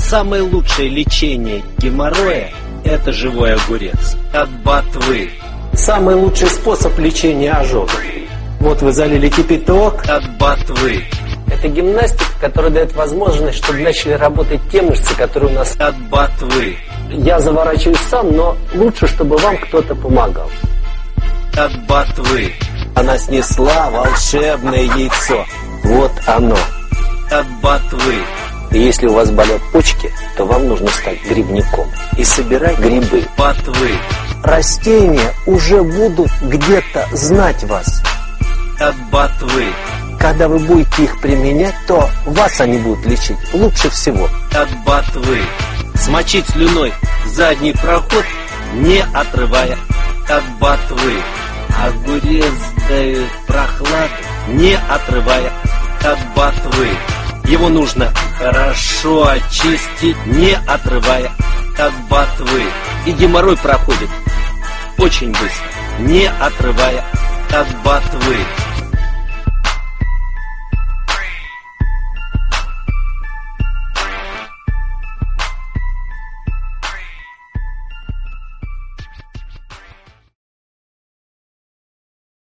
Самое лучшее лечение геморроя – это живой огурец от ботвы. Самый лучший способ лечения ожогов. Вот вы залили кипяток. От ботвы. Это гимнастика, которая дает возможность, чтобы начали работать те мышцы, которые у нас... От ботвы. Я заворачиваюсь сам, но лучше, чтобы вам кто-то помогал. От ботвы. Она снесла волшебное яйцо. Вот оно. От ботвы. И если у вас болят почки, то вам нужно стать грибником и собирать грибы. Ботвы. Растения уже будут где-то знать вас. От ботвы. Когда вы будете их применять, то вас они будут лечить лучше всего. От ботвы. Смочить слюной задний проход, не отрывая от ботвы. Огурец дает прохладу, не отрывая от ботвы. Его нужно хорошо очистить, не отрывая от ботвы. И геморрой проходит очень быстро, не отрывая от ботвы.